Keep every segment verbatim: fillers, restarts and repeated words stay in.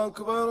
أكبر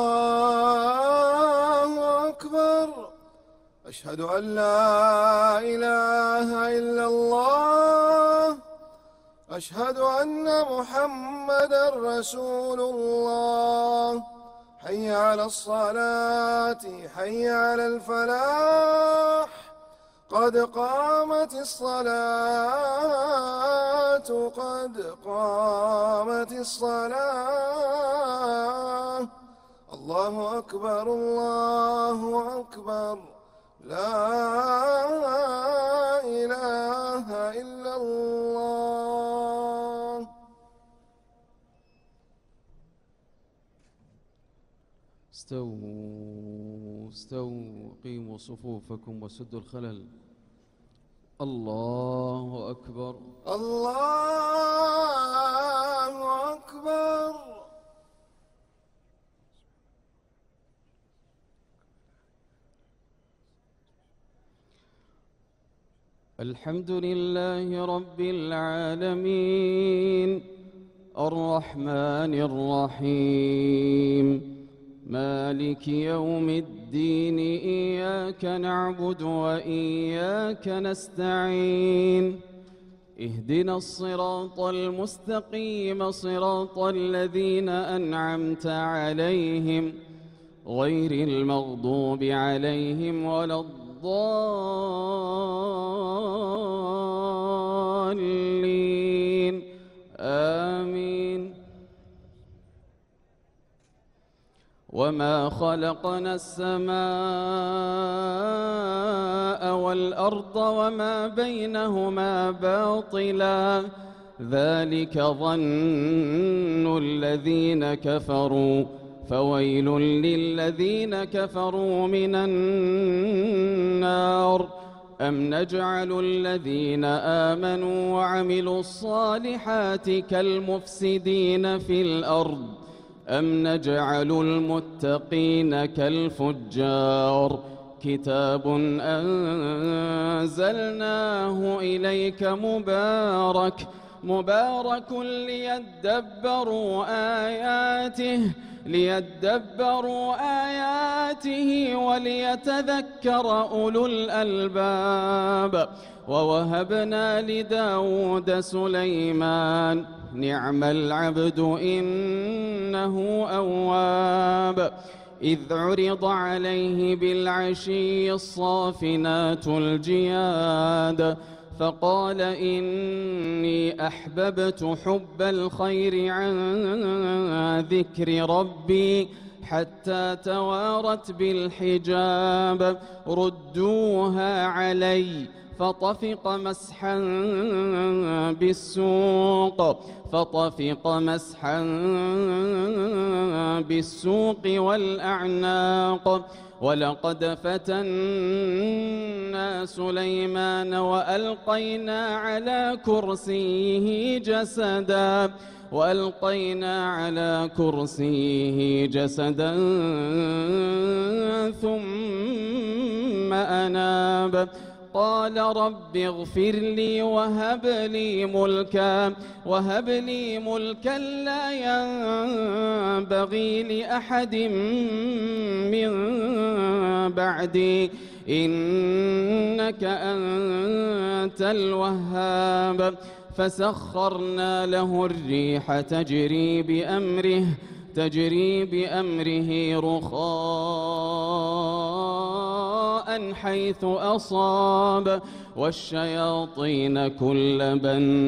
الله أكبر. أشهد أن لا إله إلا الله. أشهد أن محمدًا رسول الله. حي على الصلاة، حي على الفلاح، قد قامت الصلاة، قد قامت الصلاة. الله أكبر الله أكبر. لا إله إلا الله. استووا استووا قيموا صفوفكم وسدوا الخلل. الله أكبر الله أكبر. الحمد لله رب العالمين الرحمن الرحيم مالك يوم الدين. إياك نعبد وإياك نستعين. اهدنا الصراط المستقيم صراط الذين أنعمت عليهم غير المغضوب عليهم ولا الضالين. آمين. وما خلقنا السماء والأرض وما بينهما باطلا ذلك ظن الذين كفروا فويل للذين كفروا من النار. أم نجعل الذين آمنوا وعملوا الصالحات كالمفسدين في الأرض أم نجعل المتقين كالفجار. كتاب أنزلناه إليك مبارك مبارك ليدبروا آياته ليدبروا آياته وليتذكر أولو الألباب. ووهبنا لداود سليمان نعم العبد إنه أواب. إذ عرض عليه بالعشي الصافنات الجياد فقال إني أحببت حب الخير عن ذكر ربي حتى توارت بالحجاب. ردوها علي فطفق مسحا بالسوق فطفق مسحا بالسوق والأعناق. ولقد فتنا سليمان وألقينا على كرسيه جسدا وألقينا على كرسيه جسدا ثم أناب. قال رب اغفر لي وهب لي ملكا وهب لي ملكا لا ينبغي لأحد من بعدي إنك أنت الوهاب. فسخرنا له الريح تجري بأمره تجري بأمره رخاء حيث أصاب والشياطين كل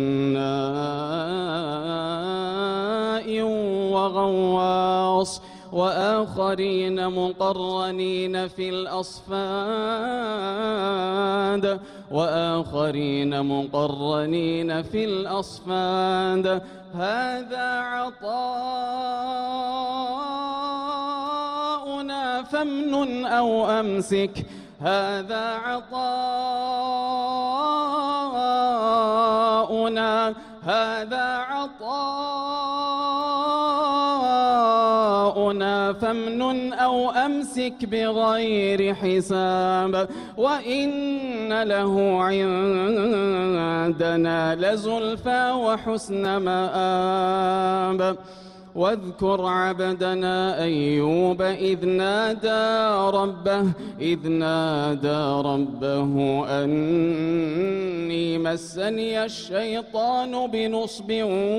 بناء وغواص وآخرين مقرنين في الأصفاد وآخرين مقرنين في الأصفاد. هذا عطاؤنا فامنن أو أمسك هذا عطاؤنا هذا عطاؤنا فامنن أو أمسك بغير حساب وإن له عندنا لزلفى وحسن مآب. واذكر عبدنا أيوب إذ نادى ربه إذ نادى ربه أني مسني الشيطان بنصب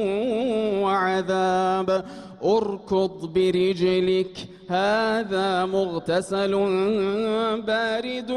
وعذاب اركض برجلك هذا مغتسل بارد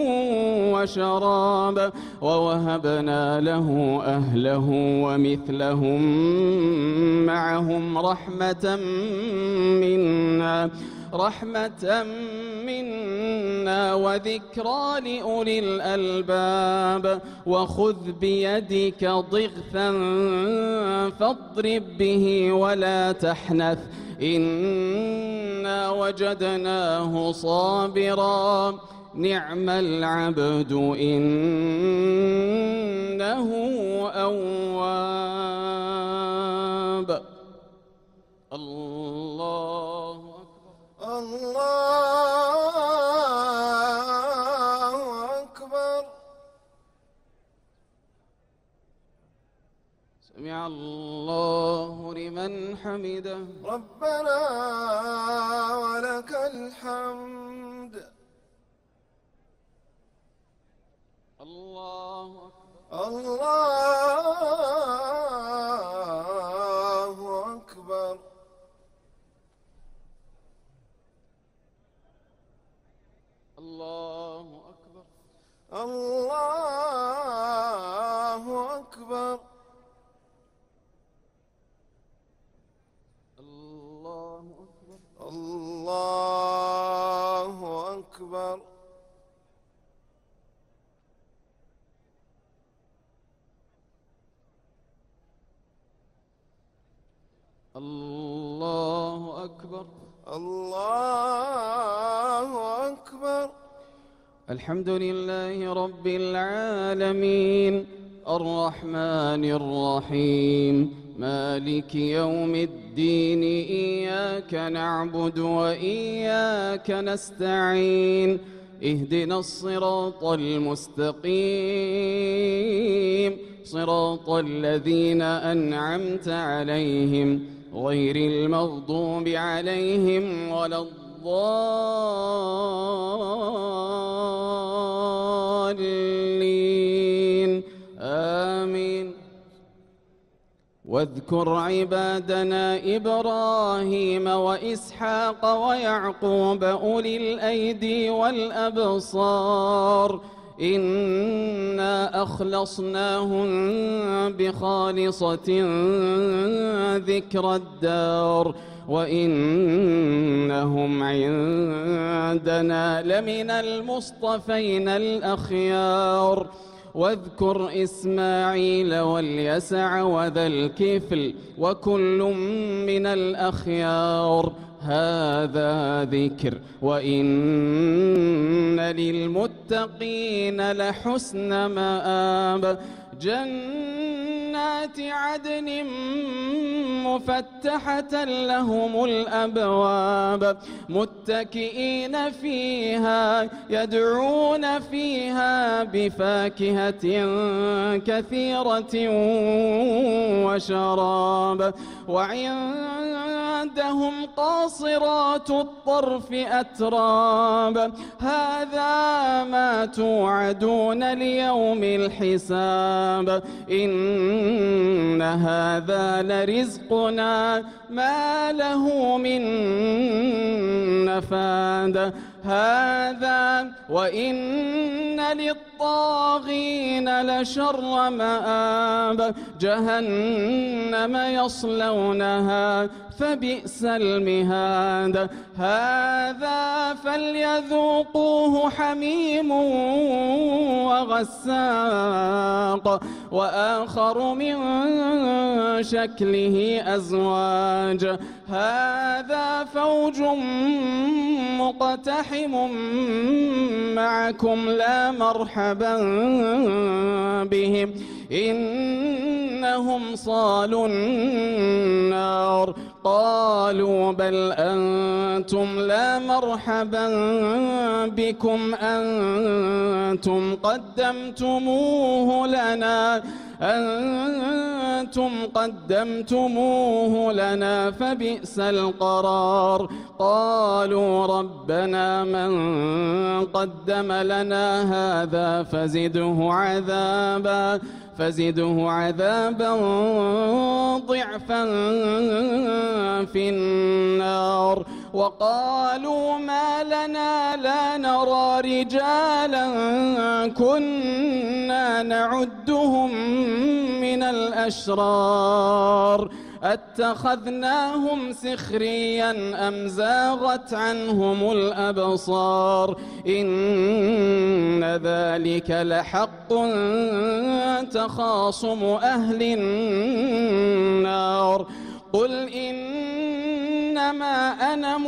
وشراب ووهبنا له أهله ومثلهم معهم رحمة منا رحمة منا وذكرى لأولي الألباب وخذ بيدك ضغثا فاضرب به ولا تحنث إنا وجدناه صابرا نعم العبد إنه أواب. الله أكبر الله أكبر. سمع الله لمن حمده ربنا ولك الحمد. الله أكبر الله أكبر. الله أكبر الله أكبر. الله أكبر الله أكبر. الله أكبر الله أكبر. الحمد لله رب العالمين الرحمن الرحيم مالك يوم الدين إياك نعبد وإياك نستعين اهدنا الصراط المستقيم صراط الذين أنعمت عليهم غير المغضوب عليهم ولا الضالين آمين. واذكر عبادنا إبراهيم وإسحاق ويعقوب أولي الأيدي والأبصار إنا أخلصناهم بخالصة ذكر الدار وإنهم عندنا لمن المصطفين الأخيار. واذكر إسماعيل واليسع وذا الكفل وكل من الأخيار هذا ذكر وإن للمتقين لحسن مآب. جنات عدن مفتحة لهم الأبواب متكئين فيها يدعون فيها بفاكهة كثيرة وشراب وعندهم قاصرات الطرف أتراب هذا ما توعدون ليوم الحساب إن هذا لرزقنا ما له من نفاد. هذا وإن للطاغين لشر مآب جهنم يصلونها فبئس المهاد. هذا فليذوقوه حميم وغساق وآخر من شكله أزواج هذا فوج مقتحم معكم لا مرحبا بهم إنهم صالوا النار قالوا بل أنتم لا مرحبا بكم أنتم قدمتموه لنا أنتم قدمتموه لنا فبئس القرار قالوا ربنا من قدم لنا هذا فزده عذابا فزده عذابا ضعفا في النار وقالوا ما لنا لا نرى رجالا كنا نعدهم من الأشرار أتخذناهم سخريا أم زاغت عنهم الأبصار إن ذلك لحق تخاصم أهل النار قل إنما أنا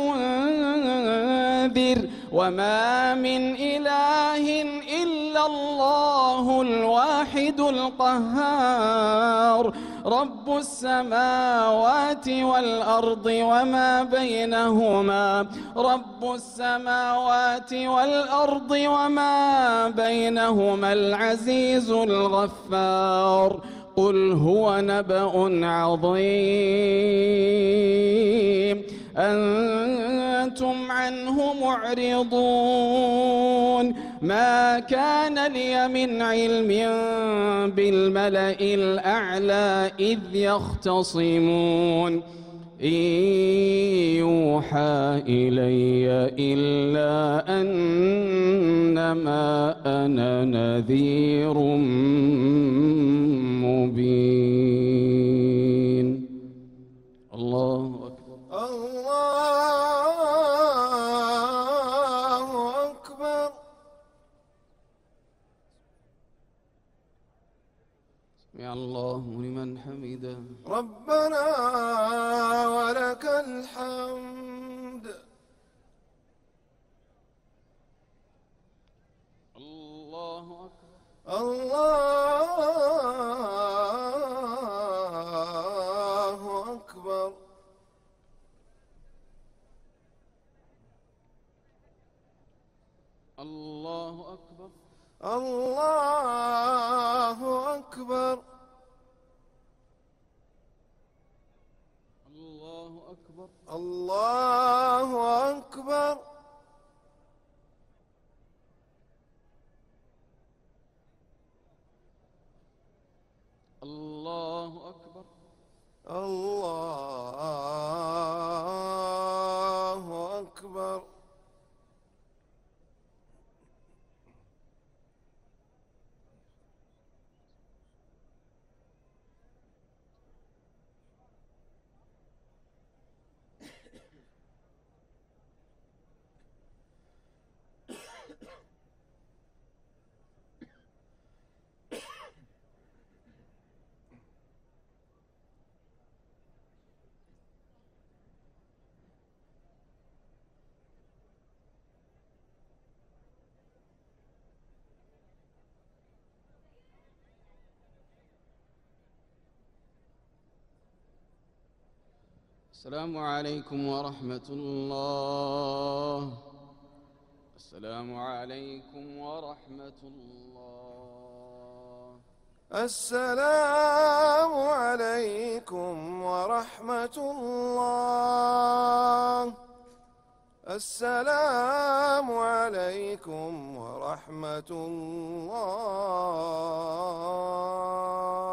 منذر وما من إله إلا الله الواحد القهار رب السماوات والأرض وما بينهما رب السماوات والأرض وما بينهما العزيز الغفار قل هو نبأ عظيم أنتم عنه معرضون ما كان لي من علم بالملأ الأعلى إذ يختصمون إن يوحى إلي إلا أنما أنا نذير مبين الله أكبر الله أكبر سمع الله لمن حمده ربنا ولك الحمد الله أكبر الله أكبر الله أكبر الله أكبر الله أكبر الله أكبر الله أكبر الله أكبر السلام عليكم ورحمة الله السلام عليكم ورحمة الله السلام عليكم ورحمة الله السلام عليكم ورحمة الله